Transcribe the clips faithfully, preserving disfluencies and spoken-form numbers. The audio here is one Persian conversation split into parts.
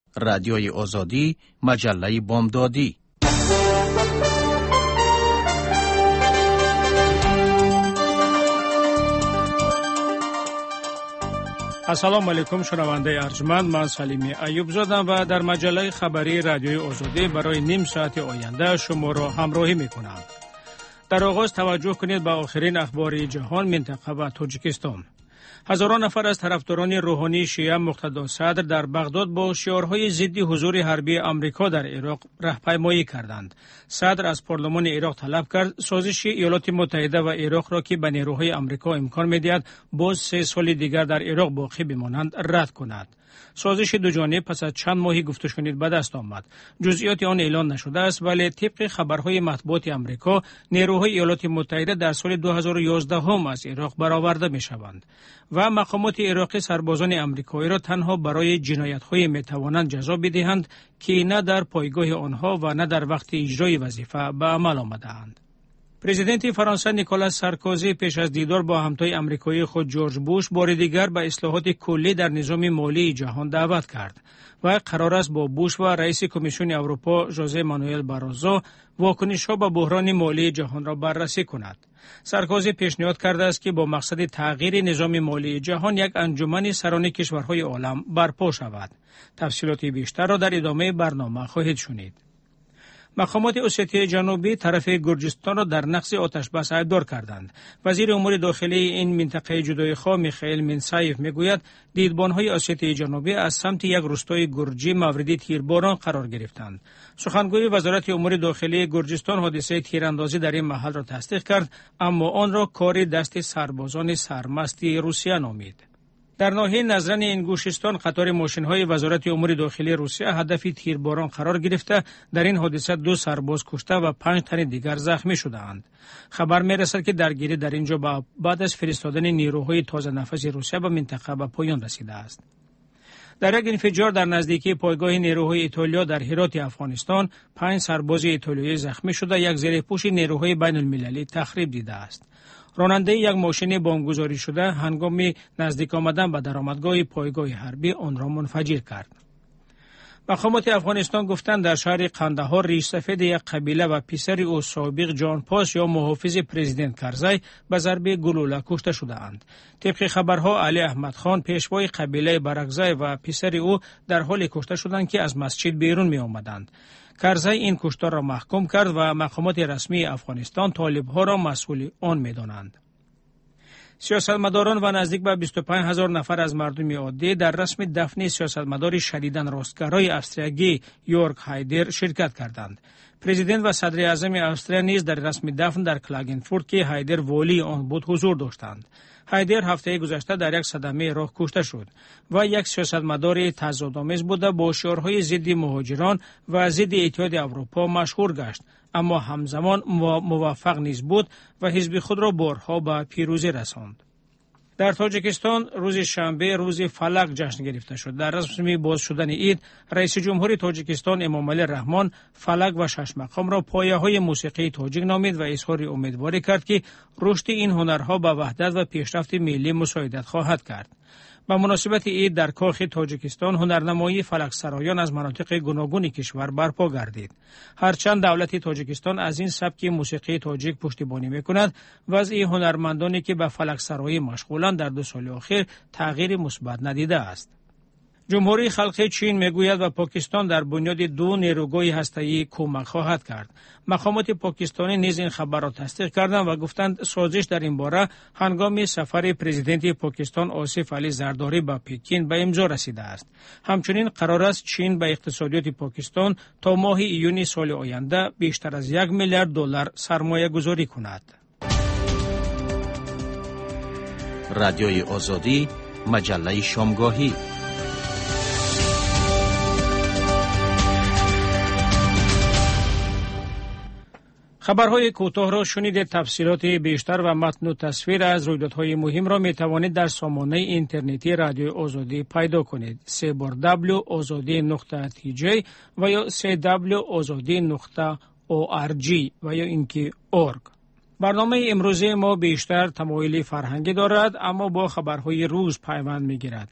رادیوی آزادی، مجله بامدادی. السلام علیکم شنونده ارجمند، من سلیمی ایوب زادم و در مجله خبری رادیوی آزادی برای نیم ساعت آینده شما را همراهی میکنم. در آغاز توجه کنید به آخرین اخبار جهان، منطقه و تاجیکستان. هزاران نفر از طرفداران روحانی شیعه مقتدا صدر در بغداد با شعارهای ضد حضور حربی آمریکا در عراق راهپیمایی کردند. صدر از پارلمان عراق طلب کرد سازش ایالات متحده و عراق را که به نیروهای آمریکا امکان می‌دهد باز سه سال دیگر در عراق باقی بمانند رد کند. سازش دو جانبه پس از چند ماهی گفته شنید به دست آمد. جزئیات آن اعلان نشده است، ولی طبق خبرهای مطبوعات آمریکا نیروهای ایالات متحده در سال دو هزار و یازده هم از عراق برآورده می‌شوند و مقامات عراقی سربازان آمریکایی را تنها برای جنایت‌های می‌توانند جزا بدهند که نه در پایگاه آنها و نه در وقت اجرای وظیفه به عمل آمده‌اند. پرزیدنت فرانسه نیکولاس سارکوزی پیش از دیدار با همتای آمریکایی خود جورج بوش بار دیگر به اصلاحات کلی در نظام مالی جهان دعوت کرد و قرار است با بوش و رئیس کمیسیون اروپا ژوزه مانوئل باروزو واکنش‌ها به بحران مالی جهان را بررسی کند. سارکوزی پیشنهاد کرده است که با مقصد تغییر نظام مالی جهان یک انجمن سران کشورهای عالم برپا شود. تفصیلات بیشتر را در ادامه برنامه خواهید شنید. مقامات اسیای جنوبی طرف گرجستان را در نقض آتش بس ایبدار کردند. وزیر امور داخلی این منطقه جدایخواه میخائیل مینسایف میگوید دیدبان‌های اسیای جنوبی از سمت یک روستای گرجی مورد تیرباران قرار گرفتند. سخنگوی وزارت امور داخلی گرجستان حادثه تیراندازی در این محل را تصدیق کرد، اما آن را کار دست سربازان سرمست روسیه نامید. در ناحیه نزرن انگوشستان قطار ماشین‌های وزارت امور داخلی روسیه هدف تیرباران قرار گرفته. در این حادثه دو سرباز کشته و پنج تن دیگر زخمی شده‌اند. خبر می‌رسد که درگیری در اینجا بعد از فرستادن نیروهای تازه نفس روسیه به منطقه به پایان رسیده است. در یک انفجار در نزدیکی پایگاه نیروهای ایتالیا در هرات افغانستان پنج سرباز ایتالیایی زخمی شده، یک زیرپوش نیروهای بین‌المللی تخریب دیده است. راننده یک ماشین بمبگذاری شده هنگام نزدیک آمدن به درآمدگاه پایگاه حربی آن را منفجر کرد. مقامات افغانستان گفتند در شهر قندهار ریش سفید یک قبیله و پسر او سابق جان پاس یا محافظ پرزیدنت کرزی به ضربه گلوله کشته شده‌اند. طبق خبرها علی احمد خان پیشوای قبیله برگزی و پسر او در حال کشته شدند که از مسجد بیرون می آمدند. کرزی این کشتار را محکوم کرد و مقامات رسمی افغانستان طالب‌ها را مسئول آن می‌دانند. سیاستمداران و نزدیک به بیست و پنج هزار نفر از مردم عادی در رسم دفن سیاستمدار شدیداً راستگرای استریایی یورگ هایدر شرکت کردند. پرزیدنت و صدر اعظم استرالیا نیز در رسم دفن در کلاگنفورد که هایدر والی آن بود حضور داشتند. هایدر هفته گذشته در یک صدمه راه کشته شد و یک سیاستمدار تضادآمیز بوده با شعارهای ضد مهاجران و ضد اتحاد اروپا مشهور گشت، اما همزمان موفق نیز بود و حزب خود را بارها به پیروزی رساند. در تاجیکستان روز شنبه روز فلک جشن گرفته شد. در رسمی باز شدن عید رئیس جمهور تاجیکستان امامعلی رحمان فلک و شش مقام را پایه‌های موسیقی تاجیک نامید و اظهار امیدواری کرد که رشد این هنرها به وحدت و پیشرفت ملی مساعدت خواهد کرد. به مناسبت عید در کاخ تاجیکستان هنرنمایی فلک سرایان از مناطق گوناگون کشور برپا گردید. هرچند دولت تاجیکستان از این سبک موسیقی تاجیک پشتیبانی می‌کند، وضع هنرمندانی که به فلک سرایی مشغولند در دو سال اخیر تغییر مثبت ندیده است. جمهوری خلق چین میگوید و پاکستان در بنیاد دو نیروگاه هسته‌ای کمک خواهد کرد. مقامات پاکستانی نیز این خبر را تصدیق کردند و گفتند سازش در این باره هنگام سفر پرزیدنت پاکستان آصف علی زرداری به پکین به امضا رسیده است. همچنین قرار است چین به اقتصادیات پاکستان تا ماه ایون سال آینده بیشتر از یک میلیارد دلار سرمایه گذاری کند. رادیوی آزادی، مجله شامگاهی. خبرهای کوتاه را شنیدید. تفصیلات بیشتر و متن و تصویر از رویدادهای مهم را می توانید در سامانه اینترنتی رادیو آزادی پیدا کنید. سه بار دبلیو آزادی نقطه تی جی و یا سه دبلیو آزادی نقطه او آر جی و یا اینکه اورگ. برنامه امروزی ما بیشتر تمایل فرهنگی دارد، اما با خبرهای روز پیوند می گیرد.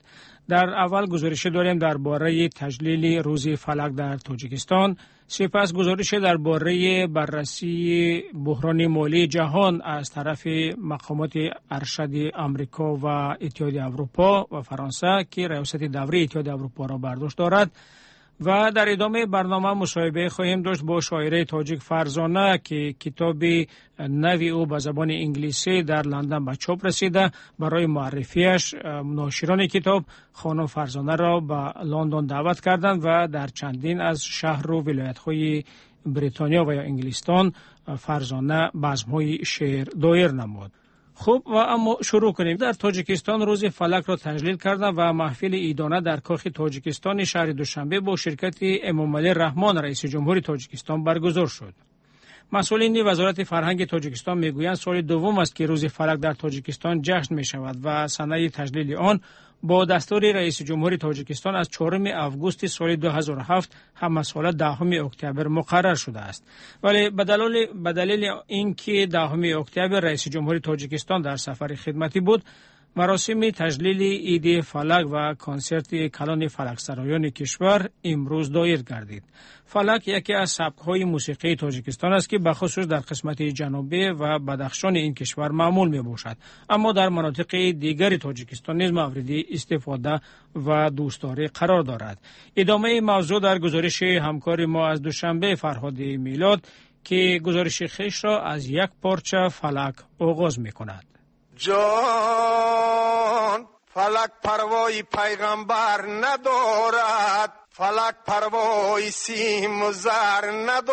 در اول گزارش داریم درباره تجلیل روز فلک در تاجیکستان، سپس گزارش درباره بررسی بحران مالی جهان از طرف مقامات ارشد آمریکا و اتحادیه اروپا و فرانسه که ریاست دوره اتحادیه اروپا را بر دوش دارد و در ادامه برنامه مصاحبه خواهیم داشت با شاعر تاجیک فرزانه که کتاب نوی او به زبان انگلیسی در لندن به چاپ رسیده. برای معرفیش ناشران کتاب خانم فرزانه را به لندن دعوت کردند و در چندین از شهر و ولایت‌های بریتانیا و یا انگلستان فرزانه بزم‌های شعر دایر نمود. خب و اما شروع کنیم. در تاجیکستان روز فلک را تجلیل کردند و محفل عیدانه در کاخ تاجیکستان شهر دوشنبه با شرکت امامعلی رحمان رئیس جمهور تاجیکستان برگزار شد. مسئولین وزارت فرهنگ تاجیکستان میگویند سال دوم است که روز فلک در تاجیکستان جشن می شود و سنه تجلیل آن با دستور رئیس جمهور تاجیکستان از چهارم آگوست سال دو هزار و هفت هم سال دهم اکتبر مقرر شده است. ولی به دلیل به دلیل اینکه دهم اکتبر رئیس جمهور تاجیکستان در سفر خدمتی بود، مراسم تجلیل عید فلک و کنسرت کلان فلک سرایان کشور امروز دایر گردید. فلک یکی از سبک‌های موسیقی تاجیکستان است که بخصوص در قسمت جنوبی و بدخشان این کشور معمول میباشد، اما در مناطق دیگر تاجیکستان نیز مورد استفاده و دوستداری قرار دارد. ادامه موضوع در گزارش همکار ما از دوشنبه فرهاد میلاد که گزارش خویش را از یک پارچه فلک آغاز می‌کند. جان فلک پروای پیغمبر ندارد، فلک پروای سیم و زر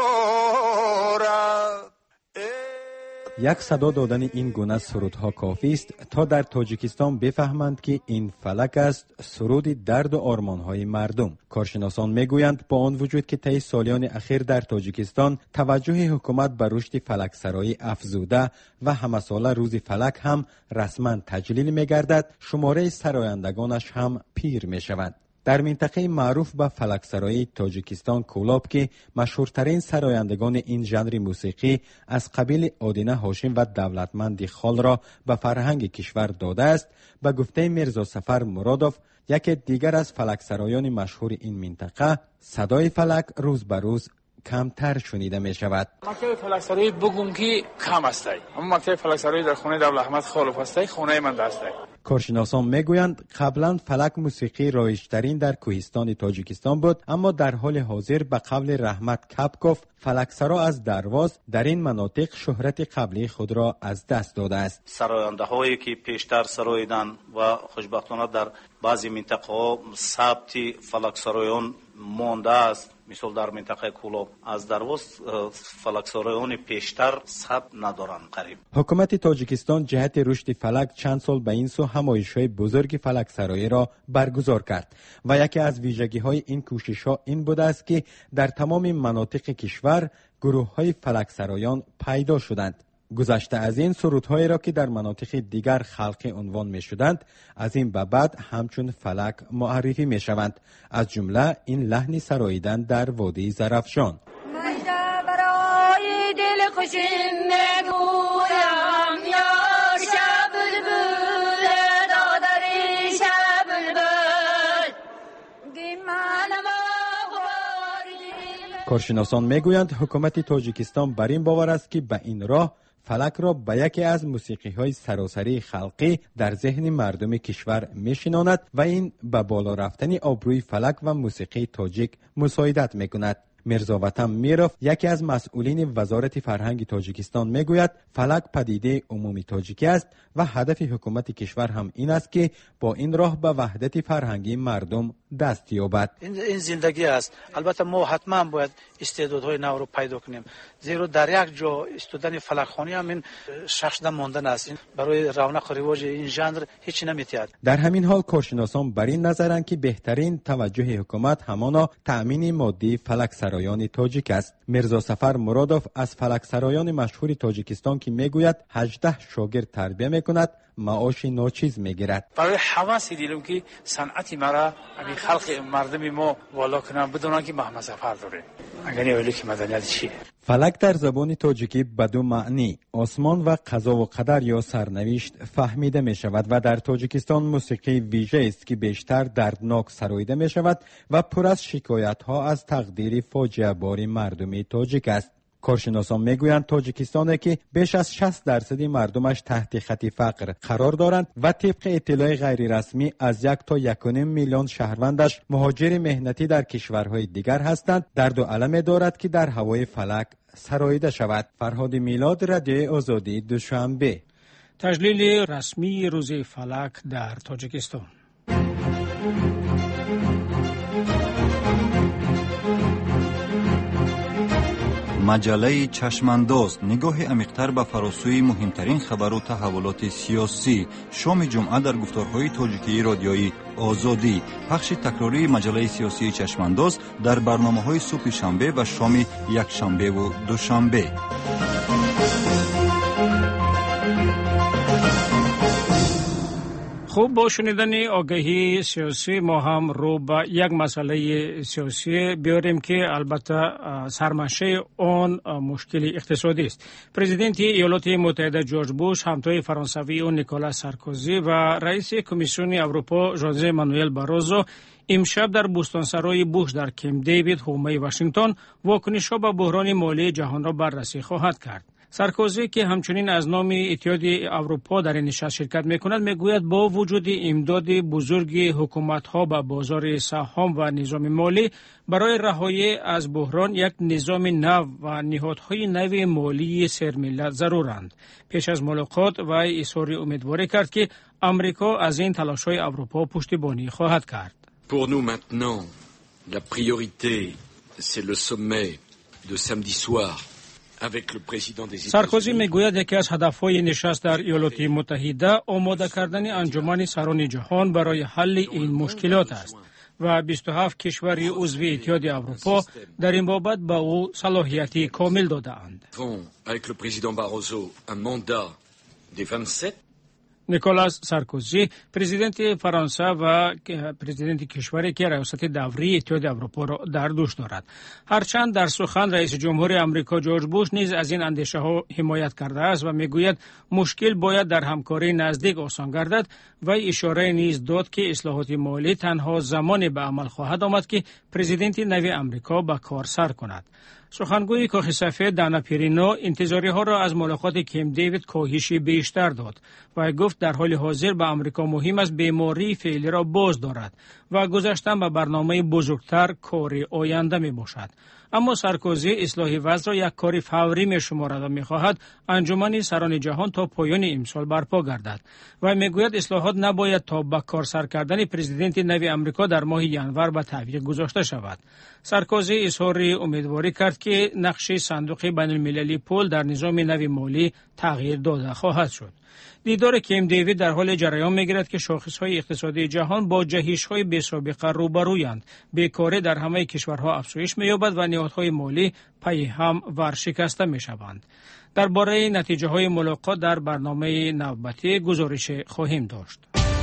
ندارد. یک صدا دادن این گونه سرودها کافی است تا در تاجیکستان بفهمند که این فلک است سرود درد و آرمانهای مردم. کارشناسان میگویند با آن وجود که طی سالیان اخیر در تاجیکستان توجه حکومت به رشد فلک سرایی افزوده و همه ساله روز فلک هم رسما تجلیل میگردد، شماره سرایندگانش هم پیر میشوند. در منطقه معروف به فلک سرایی تاجیکستان کولاب که مشهورترین سرایندگان این ژانر موسیقی از قبیل آدینه هاشم و دولتمند خال را به فرهنگ کشور داده است، به گفته میرزا سفر مرادوف یکی دیگر از فلک سرایان مشهور این منطقه، صدای فلک روز به روز کمتر شنیده می شود. مکتب فلک سرایی بگم که کم است، اما مکتب فلک سرایی در خانه دولت احمد خالف است، خانه من است. کارشناسان میگویند قبلا فلک موسیقی رایج‌ترین در کوهستان تاجیکستان بود، اما در حال حاضر به قول رحمت کپکوف فلکسرا از درواز در این مناطق شهرت قبلی خود را از دست داده است. سراینده هایی که پیشتر سراییدن و خوشبختانه در بعضی منطقه ها ثبت فلکسرایان مانده است، مثل در منطقه کولاب از درواز فلکسرایان پیشتر ثبت ندارند. قریب حکومت تاجیکستان جهت رشد فلک چند سال به این سو همایش‌های بزرگ فلک سرایی را برگزار کرد و یکی از ویژگی‌های این کوشش‌ها این بوده است که در تمام مناطق کشور گروه‌های فلک سرایان پیدا شدند. گذشته از این سرودهایی را که در مناطق دیگر خلقی عنوان می شدند، از این به بعد همچون فلک معرفی می شوند، از جمله این لحن سراییدن در وادی زرافشان. مجده برای دل خوشم میگویم یا شب بلبل دادری شب بلبل گیمانم. کارشناسان میگویند حکومت تاجیکستان بر این باور است که به این راه فلک را به یکی از موسیقی‌های سراسری خلقی در ذهن مردم کشور می‌شناند و این به بالا رفتن آبروی فلک و موسیقی تاجیک مساعدت می‌کند. میرزا وطن میروف یکی از مسئولین وزارت فرهنگ تاجیکستان میگوید فلک پدیده عمومی تاجیکی است و هدف حکومت کشور هم این است که با این راه به وحدت فرهنگی مردم دست یابد. این زندگی است. البته ما حتما باید استعدادهای نو رو پیدا کنیم، زیرا در یک جا استودن فلکخوانی هم این شخص ماندن است. این برای رونق و رواج این ژانر هیچ نمیتیاد. در همین حال کارشناسان بر این نظرند که بهترین توجه حکومت همانا تأمین مادی فلک سرایان تاجیک است. میرزا سفر مرادوف از فلک سرایان مشهور تاجیکستان که میگوید هجده شاگرد تربیت میکند، معاش ناچیز میگیرد. برای حواسی دیدم که صنعتی مرا همین خلق مردم ما والا کنم بدونن که محمد سفر داره. اگر اولی که مدنیت چیه؟ فلک در زبان تاجیکی به دو معنی آسمان و قضا و قدر یا سرنوشت فهمیده می شود و در تاجیکستان موسیقی ویژه است که بیشتر دردناک سراییده می شود و پر از شکایت ها از تقدیر فاجعه بار مردم تاجیک است. کارشناسان میگویند تاجیکستان که بیش از شصت درصد مردمش تحت خط فقر قرار دارند و طبق اطلاع غیر رسمی از یک تا یک و نیم میلیون شهروندش مهاجر مهنتی در کشورهای دیگر هستند، درد و الم دارد که در هوای فلک سراییده شود. فرهاد میلاد، رادیوی آزادی، دوشنبه. تجلیل رسمی روز فلک در تاجیکستان. مجله چشمانداز نگاه عمیق‌تر به فراسوی مهمترین خبر و تحولات سیاسی. شام جمعه در گفتارهای تاجیکی رادیویی آزادی. پخش تکراری مجله سیاسی چشمانداز در برنامه‌های صبح شنبه و شام یک شنبه و دوشنبه. خوب، با شنیدن آگهی سیاسی ما هم رو به یک مسئله سیاسی بیاریم که البته سرمنشه آن مشکل اقتصادی است. پرزیدنت ایالات متحده جورج بوش، همتای فرانسوی او نیکولاس سارکوزی و رئیس کمیسیون اروپا ژوزه مانوئل باروزو امشب در بوستانسرای بوش در کمپ دیوید، حومه واشنگتن، واکنش‌ها به بحران مالی جهان را بررسی خواهد کرد. سارکوزی که همچنین از نام اتحاد اروپا در این نشست شرکت می‌کند میگوید با وجود امداد بزرگ حکومت‌ها به بازار سهام و نظام مالی برای رهایی از بحران یک نظام نو و نهادهای نو مالی سرملت ضرورند. پیش از ملاقات و اظهار امیدواری کرد که آمریکا از این تلاش‌های اروپا پشتیبانی خواهد کرد. Pour nous maintenant, la priorité c'est le sommet de samedi soir. سارکوزی میگوید یکی از هدفهای نشست در ایالات متحده آماده کردن انجمن سران جهان برای حل این مشکلات است و بیست و هفت کشور عضو اتحاد اروپا در این بابت به او صلاحیتی کامل داده‌اند. نیکولاس سارکوزی، پرزیدنت فرانسه و پرزیدنت کشوری که ریاست دوری اتحاد اروپا را در دوش دارد، هرچند در سخن رئیس جمهور آمریکا جورج بوش نیز از این اندیشه ها حمایت کرده است و میگوید مشکل باید در همکاری نزدیک آسان گردد و اشاره نیز داد که اصلاحات مالی تنها زمانی به عمل خواهد آمد که پرزیدنت نو آمریکا به کار سر کند. سخنگوی کاخ سفید دانا پیرینو انتظاری ها را از ملاقات کمپ دیوید کاهشی بیشتر داد و گفت در حال حاضر به آمریکا مهم است بیماری فعلی را باز دارد و گذشتن به برنامه بزرگتر کاری آینده می باشد. اما سارکوزی اصلاح وضع را یک کاری فوری می شمارد و می خواهد انجمن سران جهان تا پایان امسال برپا گردد و می گوید اصلاحات نباید تا به کار سر کردن پرزیدنت نو آمریکا در ماه ژانویه به تعویق گذاشته شود. سارکوزی اظهار امیدواری کرد که نقش صندوق بین المللی پول در نظام نو مالی تغییر داده خواهد شد. دیدار کمپ دیوید در حال جریان می‌گیرد که شاخص‌های اقتصادی جهان با جهش‌های بی‌سابقه روبرویند. بیکاری در همه کشورها افزایش می‌یابد و نهادهای مالی پای هم ورشکسته می‌شوند. درباره نتیجه‌های ملاقات در برنامه نوبتی گزارش خواهیم داشت.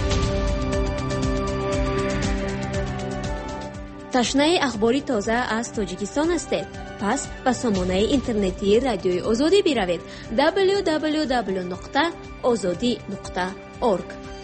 تشنه اخباری تازه از تاجیکستان هستید؟ پس به سامانه اینترنتی رادیوی آزادی بروید دبلیو دبلیو دبلیو دات آزادی دات اورگ.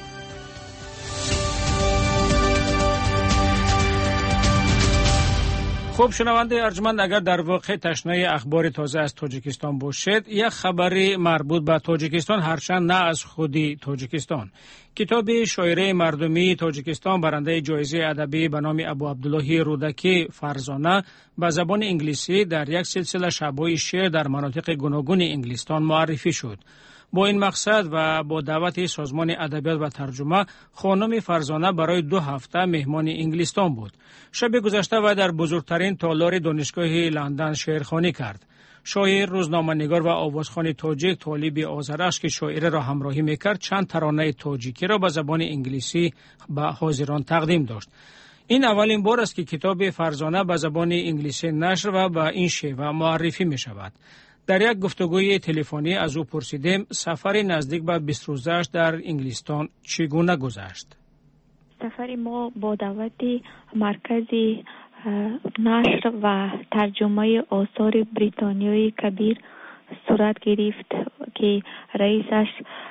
خوب شنونده ارجمند، اگر در واقع تشنه اخبار تازه از تاجیکستان باشید، یک خبری مربوط به تاجیکستان هرچند نه از خودی تاجیکستان. کتاب شاعره مردمی تاجیکستان برنده جایزه ادبی به نام ابو عبدالله رودکی فرزانه به زبان انگلیسی در یک سلسله شب‌های شعر در مناطق گوناگون انگلستان معرفی شد. با این مقصد و با دعوت سازمان ادبیات و ترجمه، خانم فرزانه برای دو هفته مهمان انگلستان بود. شب گذشته و در بزرگترین تالار دانشگاه لندن شعرخوانی کرد. شاعر، روزنامه‌نگار و آوازخوان تاجیک طالب آذرش که شاعر را همراهی میکرد، چند ترانه تاجیکی را به زبان انگلیسی به حاضران تقدیم داشت. این اولین بار است که کتاب فرزانه به زبان انگلیسی نشر و به این شیوه معرفی می شود. در یک گفتگوی تلفنی از او پرسیدیم سفر نزدیک به بیست روزش در انگلستان چگونه گذشت؟ سفر ما با دعوت مرکز نشر و ترجمه آثار بریتانیایی کبیر صورت گرفت که رئیسش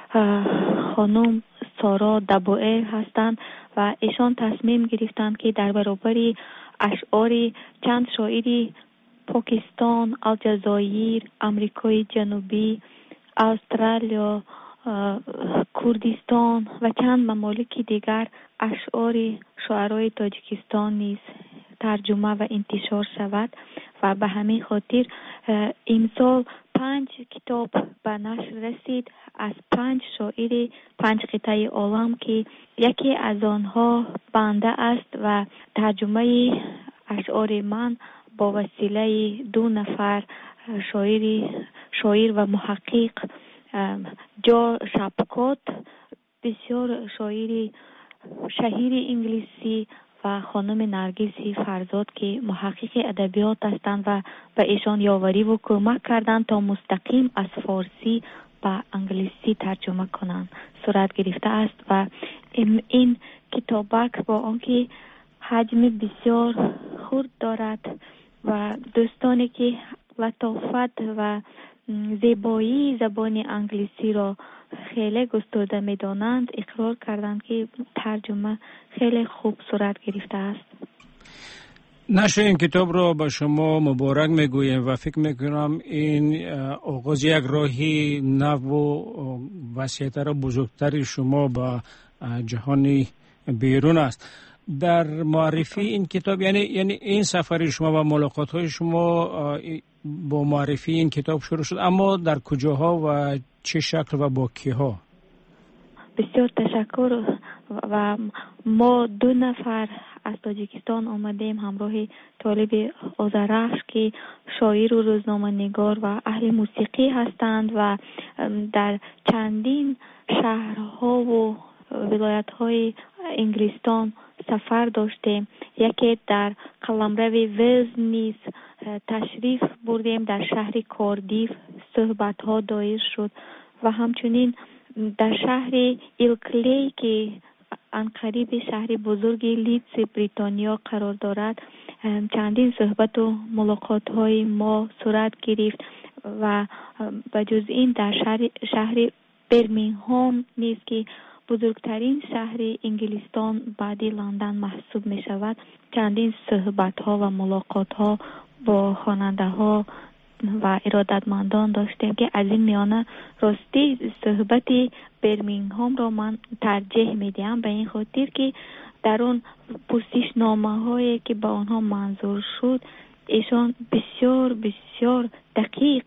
خانم سارا دبوئر هستند و ایشان تصمیم گرفتند که در برابر اشعار چند شاعری پاکستان، الجزایر، امریکای جنوبی، استرالیا، کردستان و چند ممالک دیگر اشعار شاعرای تاجیکستان نیز ترجمه و انتشار شود و به همین خاطر امسال پنج کتاب به نشر رسید از پنج شاعر پنج قطعه عالم که یکی از آنها بنده است و ترجمه اشعار من با وسیله دو نفر شاعر شاعر و محقق جو شپکوت، بسیار شاعر شهیر انگلیسی و خانم نرگس فرزاد که محقق ادبیات هستند و به ایشان یاوری و کمک کردند تا مستقیم از فارسی به انگلیسی ترجمه کنند صورت گرفته است و این کتابک با آنکه حجم بسیار خرد دارد و دوستانی که لطافت و زیبایی زبان انگلیسی را خیلی گسترده می دانند اقرار کردند که ترجمه خیلی خوب صورت گرفته است. نشر این کتاب را به شما مبارک میگویم و فکر میکنم این آغاز یک راهی نو و وسیع‌تر و بزرگتر شما به جهان بیرون است. در معرفی این کتاب یعنی یعنی این سفر شما و ملاقات های شما با معرفی این کتاب شروع شد، اما در کجاها و چه شکل و با کیها؟ بسیار تشکر. و ما دو نفر از تاجیکستان آمدیم همراه طالب آذرخش که شاعر و روزنامه نگار و اهل موسیقی هستند و در چندین شهرها و ولایت های انگلستان سفر داشتیم. یکی در قلمرو ویلز نیز تشریف بردیم، در شهر کاردیف صحبت ها دایر شد و همچنین در شهر ایلکلی که انقریب شهر بزرگ لیدز بریتانیا قرار دارد چندین صحبت و ملاقات های ما صورت گرفت و بجز این در شهر شهر برمینگهام نیز که بزرگترین شهر انگلستان بعد لندن محسوب می شود چندین صحبت ها و ملاقات ها با خواننده ها و ارادتمندان داشتیم که از این میانه راستی صحبت برمینگهام را من ترجیح می دهم به این خاطر که در اون پرسش نامه هایی که با آنها منظور شد ایشان بسیار بسیار دقیق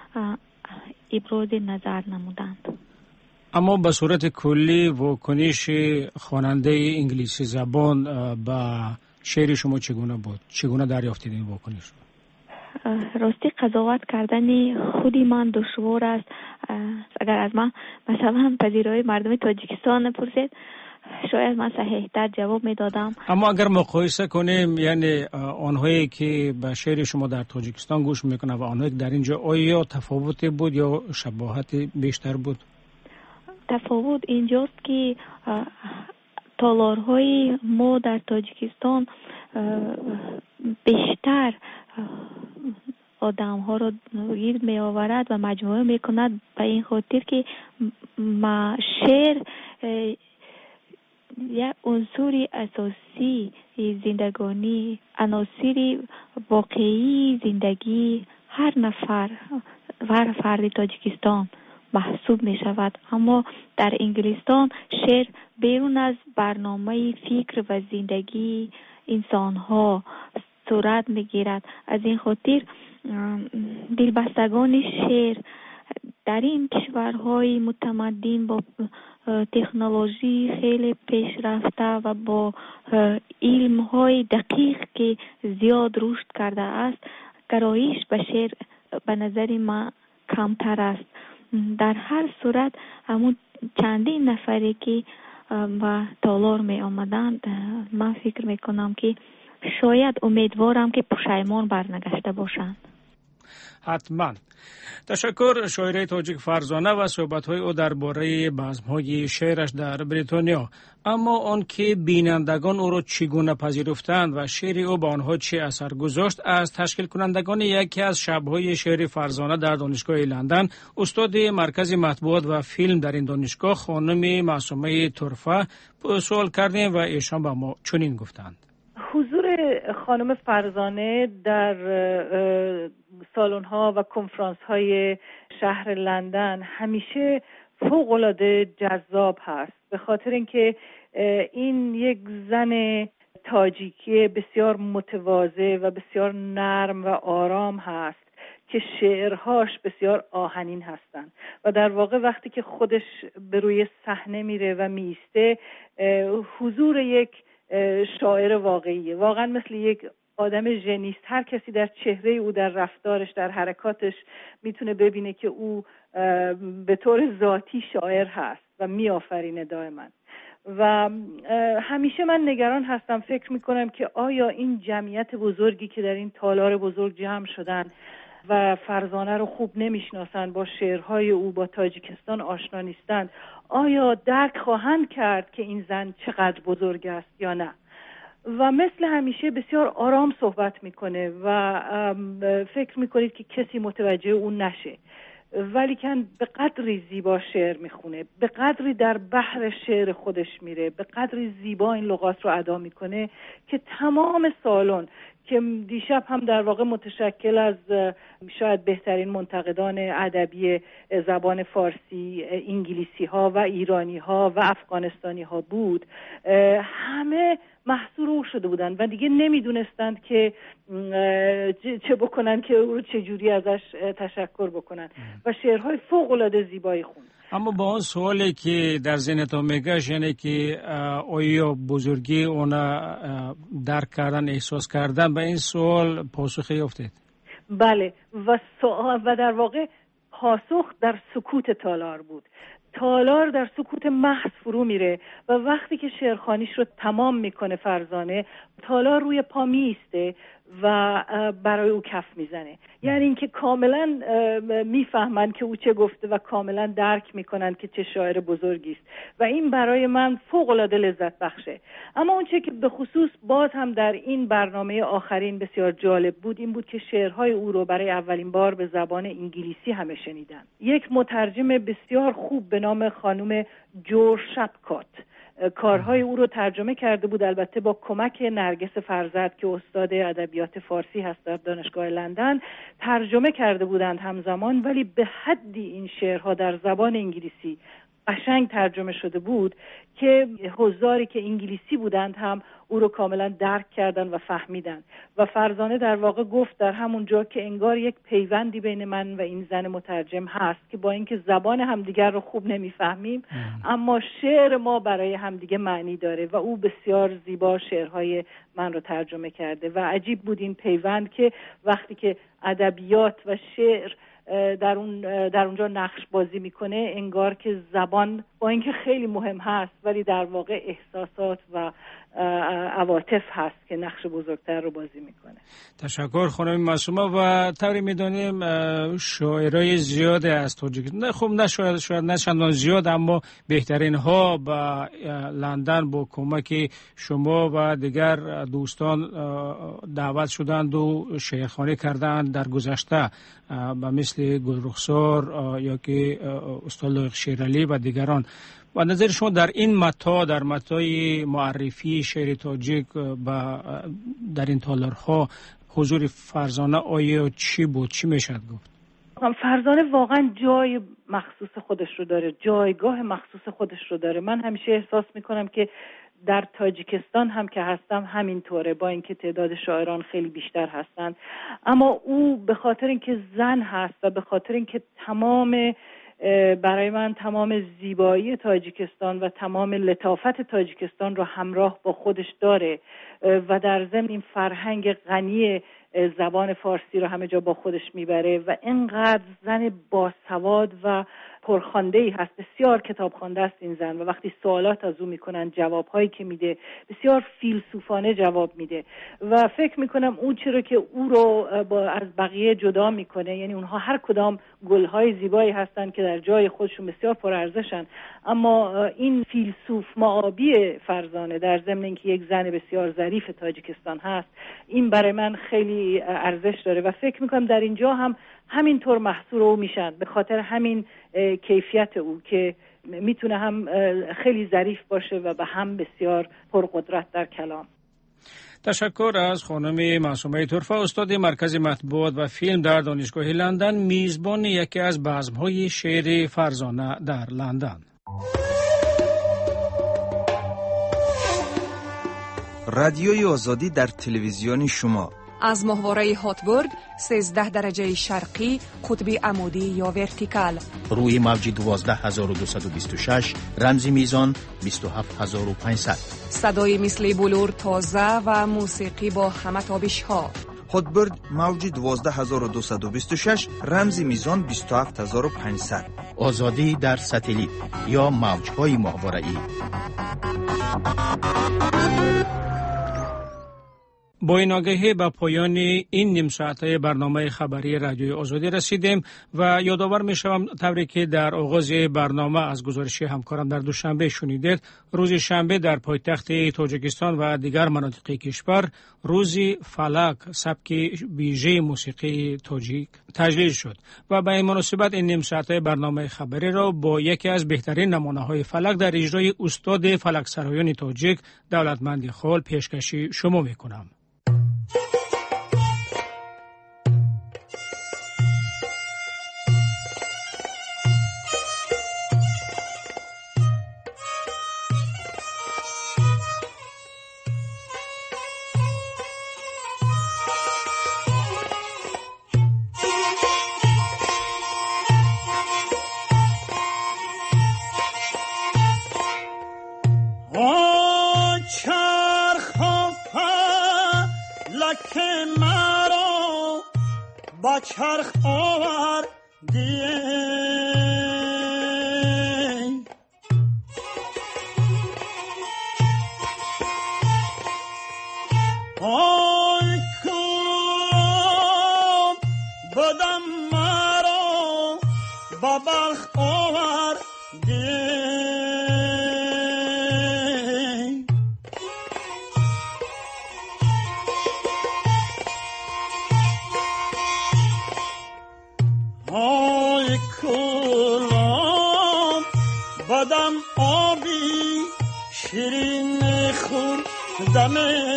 ابراز نظر نمودند. اما به صورت کلی واکنش خواننده انگلیسی زبان به شعر شما چگونه بود؟ چگونه دریافتید این واکنش؟ راستی قضاوت کردن خودی من دشوار است. اگر از من مثلا پذیرای مردم تاجیکستان پرسید شاید من صحیح‌تر جواب میدادم. اما اگر مقایسه کنیم یعنی آنهایی که به شعر شما در تاجیکستان گوش میکنن و آنهایی که در اینجا آیا تفاوتی بود یا شباهت بیشتر بود؟ تفاوت اینجاست که تالارهای ما در تاجیکستان بیشتر آدم ها را گرد می آورد و مجموعه می کند به این خاطر که ما شعر یک عنصر اساسی زندگانی، عناصر واقعی زندگی هر نفر هر فرد تاجیکستان محسوب می شود. اما در انگلستان شعر بیرون از برنامه فکر و زندگی انسان ها صورت می گیرد. از این خاطر دلبستگان شعر در این کشورهای متمدن با تکنولوژی خیلی پیشرفته و با علم های دقیق که زیاد رشد کرده است گرایش به شعر به نظر من کمتر است. در هر صورت همون چندین نفری که با تالار می آمدند من فکر می کنم که شاید امیدوارم که پشیمان برنگشته باشند. حتما. تشکر شاعره تاجیک فرزانه و صحبت‌های او درباره بزم‌های شعرش در بریتانیا. اما آن که بینندگان او را چگونه پذیرفتند و شعر او با آنها چه اثر گذاشت، از تشکیل کنندگان یکی از شب‌های شعر فرزانه در دانشگاه لندن، استاد مرکز مطبوعات و فیلم در این دانشگاه، خانم معصومه طرفه، سوال کردیم و ایشان به ما چنین گفتند: حضور خانم فرزانه در سالن‌ها و کنفرانس‌های شهر لندن همیشه فوق‌العاده جذاب هست، به خاطر اینکه این یک زن تاجیکی بسیار متواضع و بسیار نرم و آرام هست که شعرهاش بسیار آهنین هستند و در واقع وقتی که خودش به روی صحنه میره و میسته، حضور یک شاعر واقعیه، واقعا مثل یک آدم ژنیست. هر کسی در چهره او، در رفتارش، در حرکاتش میتونه ببینه که او به طور ذاتی شاعر هست و میآفرینه دائما. و همیشه من نگران هستم، فکر میکنم که آیا این جمعیت بزرگی که در این تالار بزرگ جمع شدن و فرزانه رو خوب نمیشناسن، با شعرهای او، با تاجیکستان آشنا نیستند، آیا درک خواهند کرد که این زن چقدر بزرگ است یا نه؟ و مثل همیشه بسیار آرام صحبت میکنه و فکر میکنید که کسی متوجه اون نشه، ولی کن به قدری زیبا شعر میخونه، به قدری در بحر شعر خودش میره، به قدری زیبا این لغات رو ادا میکنه که تمام سالن که دیشب هم در واقع متشکل از شاید بهترین منتقدان ادبی زبان فارسی، انگلیسی ها و ایرانی ها و افغانستانی ها بود، همه محصور او شده بودند و دیگه نمیدونستند که چه بکنن، که او رو چجوری ازش تشکر بکنن و شعرهای فوق العاده زیبایی خوند. اما با اون سوالی که در ذهنتون میگه، یعنی که آیا بزرگی اونا درک کردن، احساس کردن، به این سوال پاسخی یافتید؟ بله، و سوال و در واقع پاسخ در سکوت تالار بود. تالار در سکوت محض فرو میره و وقتی که شعرخوانیش رو تمام میکنه فرزانه، تالار روی پا میسته و برای او کف میزنه. یعنی اینکه کاملا میفهمن که او چه گفته و کاملا درک میکنن که چه شاعر بزرگی است و این برای من فوق العاده لذت بخشه. اما اون چه که به خصوص باز هم در این برنامه آخرین بسیار جالب بود، این بود که شعرهای او رو برای اولین بار به زبان انگلیسی همه شنیدن. یک مترجم بسیار خوب به نام خانم جو شپکات کارهای او رو ترجمه کرده بود، البته با کمک نرگس فرزد که استاد ادبیات فارسی هست در دانشگاه لندن، ترجمه کرده بودند همزمان، ولی به حدی این شعرها در زبان انگلیسی قشنگ ترجمه شده بود که حضاری که انگلیسی بودند هم او رو کاملا درک کردن و فهمیدن و فرزانه در واقع گفت در همون جا که انگار یک پیوندی بین من و این زن مترجم هست که با اینکه زبان همدیگر رو خوب نمیفهمیم اما شعر ما برای همدیگه معنی داره و او بسیار زیبا شعرهای من رو ترجمه کرده و عجیب بود این پیوند که وقتی که ادبیات و شعر در اون در اونجا نقش بازی میکنه، انگار که زبان با اینکه خیلی مهم هست ولی در واقع احساسات و عواطف هست که نقش بزرگتر رو بازی میکنه. تشکر خانم معصومه. و طوری میدونیم شاعرای زیاد از تاجیکستان، نه خب نه شاید شاید نه چندان زیاد، اما بهترین ها به لندن با کمک شما و دیگر دوستان دعوت شدند و شعرخوانی کردند در گذشته، به مثل گلرخسار یا که استاد لایق شیرالی و دیگران. و نظر شما در این متا، در متای معرفی شعر تاجیک در این تالارها حضور فرزانه آیا چی بود؟ چی میشد گفت؟ فرزانه واقعا جای مخصوص خودش رو داره، جایگاه مخصوص خودش رو داره. من همیشه احساس میکنم که در تاجیکستان هم که هستم همینطوره، با اینکه تعداد شاعران خیلی بیشتر هستند، اما او به خاطر اینکه زن هست و به خاطر اینکه تمام برای من تمام زیبایی تاجیکستان و تمام لطافت تاجیکستان رو همراه با خودش داره و در ضمن این فرهنگ غنی زبان فارسی رو همه جا با خودش میبره و اینقدر زن باسواد و پرخوانده‌ای هست، بسیار کتاب خوانده است این زن و وقتی سوالات از او میکنن جوابهایی که میده بسیار فیلسوفانه جواب میده و فکر میکنم اون چیزی که او رو با از بقیه جدا میکنه، یعنی اونها هر کدام گلهای زیبایی هستن که در جای خودشون بسیار پرارزشن، اما این فیلسوف معابی فرزانه در ضمن اینکه یک زن بسیار ظریف تاجیکستان هست، این برای من خیلی ارزش داره و فکر میکنم در اینجا هم همینطور محصور او میشن به خاطر همین کیفیت او که میتونه هم خیلی ظریف باشه و به هم بسیار پرقدرت در کلام. تشکر از خانم معصومه طرفه، استاد مرکز مطبوعات و فیلم در دانشگاه لندن، میزبان یکی از بزم‌های شعر فرزانه در لندن. رادیوی آزادی در تلویزیون شما از ماهواره هاتبورگ سیزده درجه شرقی قطبی عمودی یا ورتیکال روی موج دوازده هزار و دویست و بیست و شش رمزی میزان بیست و هفت هزار و پانصد. صدای مثل بلور تازه و موسیقی با همه تابش ها. هاتبورگ موج دوازده هزار و دویست و بیست و شش رمزی میزان بیست و هفت هزار و پانصد. آزادی در ستلیت یا موج‌های ماهواره‌ای. با این آگهی به پایان این نیم ساعته برنامه خبری رادیوی آزادی رسیدیم و یادآور می شوم طوری که در آغاز برنامه از گزارش همکارم در دوشنبه شنیدید، روز شنبه در پایتخت تاجیکستان و دیگر مناطق کشور روز فلک سبک ویژه موسیقی تاجیک تجلیل شد و به این مناسبت این نیم ساعته برنامه خبری را با یکی از بهترین نمونه‌های فلک در اجرای استاد فلک سرایان تاجیک دولتمند خال پیشکشی شما می کنم. چرخ آور دیه آی کام بدم مرا با بلخ آور دیه بدم آبی شیرین خوردمه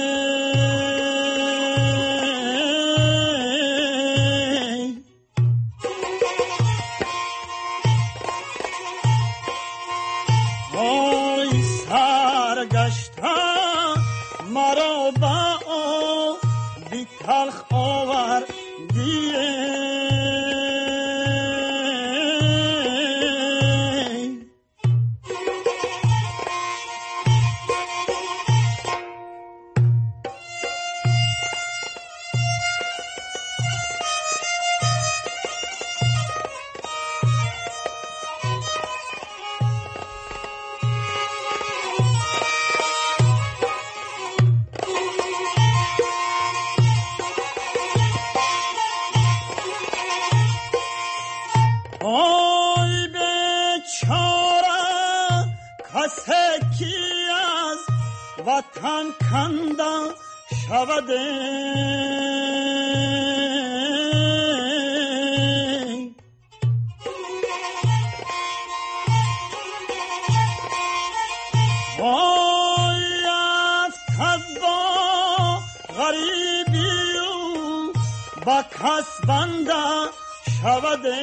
آی سرگشته مرا با آبی تلخ آوردیه وطن کنده شوده وای افتد با غریبی و با کس بنده شوده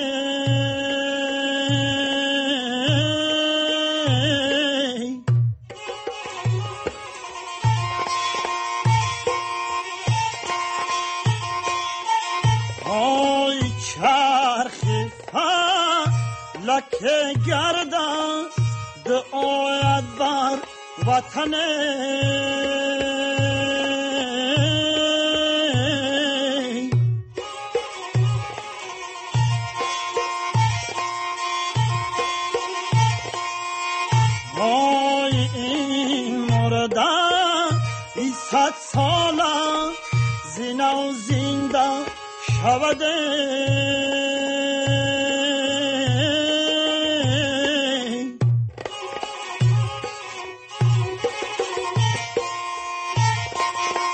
لکه گردن دعایت بر وطنه نو زنده شود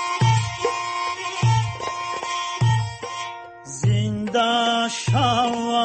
زنده شود